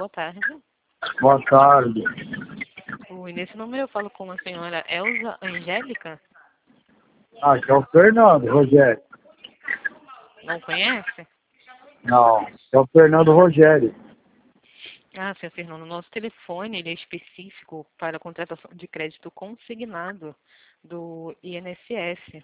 boa tarde. Boa tarde. Oi, nesse número eu falo com a senhora Elza Angélica? Que é o Fernando, Rogério. Não conhece? Não, é o Fernando Rogério. Ah, senhor Fernando, nosso telefone ele é específico para a contratação de crédito consignado do INSS.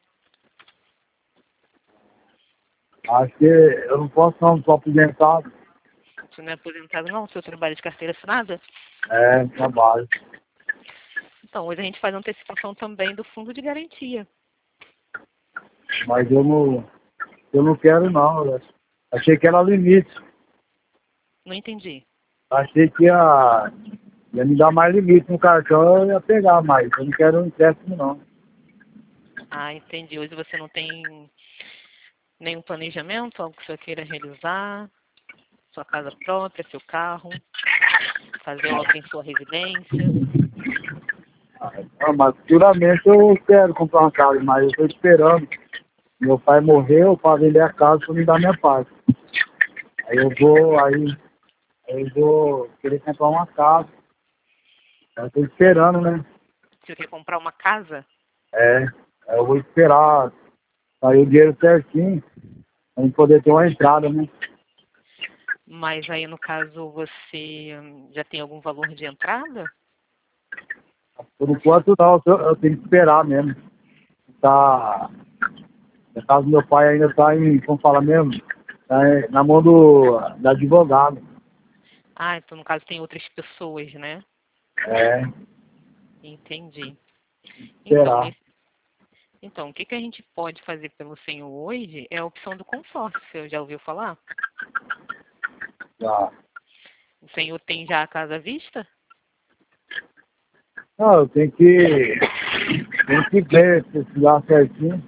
Acho que eu não posso não, estou aposentado. Você não é aposentado não? O senhor trabalha de carteira assinada? Trabalho. Então, hoje a gente faz antecipação também do fundo de garantia. Mas eu não quero não. Eu achei que era limite. Não entendi. Achei que ia me dar mais limite no cartão, eu ia pegar mais. Eu não quero um empréstimo não. Ah, entendi. Hoje você não tem nenhum planejamento, algo que o senhor queira realizar? Sua casa própria, seu carro, fazer obra em sua residência? Mas futuramente eu quero comprar uma casa, mas eu estou esperando. Meu pai morreu para vender a casa para me dar minha parte. Aí eu vou querer comprar uma casa. Eu estou esperando, né? Se você quer comprar uma casa? Aí eu vou esperar sair o dinheiro certinho para gente poder ter uma entrada, né? Mas aí, no caso, você já tem algum valor de entrada? Por enquanto não, eu tenho que esperar mesmo. Tá, a casa do meu pai ainda está em, como fala mesmo, na mão do advogado. Ah, então no caso tem outras pessoas, né? É, Entendi. Então, esperar. o que a gente pode fazer pelo senhor hoje é a opção do consórcio. O senhor já ouviu falar? Tá. O senhor tem já a casa à vista? Não, eu tenho que ver, precisar certinho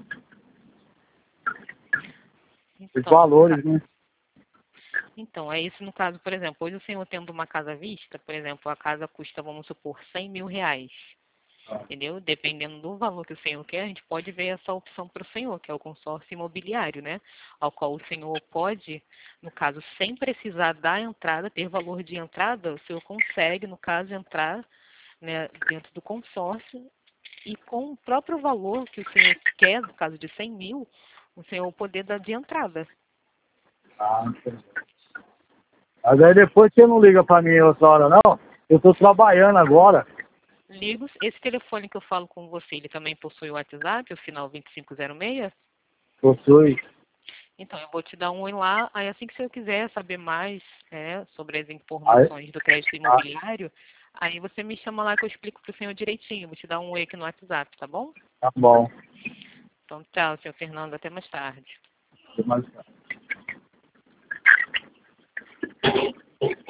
os Então, valores, né? então, é isso no caso, por exemplo, hoje o senhor tendo uma casa à vista, por exemplo, a casa custa, vamos supor, R$ 100.000. Entendeu? Dependendo do valor que o senhor quer, a gente pode ver essa opção para o senhor, que é o consórcio imobiliário, né? Ao qual o senhor pode, no caso, sem precisar da entrada, ter valor de entrada, o senhor consegue, no caso, entrar, né, dentro do consórcio e com o próprio valor que o senhor quer, no caso de 100 mil, o senhor poder dar de entrada. Entendi. Mas aí depois você não liga para mim outra hora, não? Eu estou trabalhando agora. Ligo, esse telefone que eu falo com você, ele também possui o WhatsApp, o final 2506? Possui. Então, eu vou te dar um oi lá, aí assim que você quiser saber mais sobre as Aí, informações do crédito ah, imobiliário, aí você me chama lá que eu explico para o senhor direitinho. Vou te dar um oi aqui no WhatsApp, tá bom? tá bom. Então, tchau, senhor Fernando, até mais tarde. Mas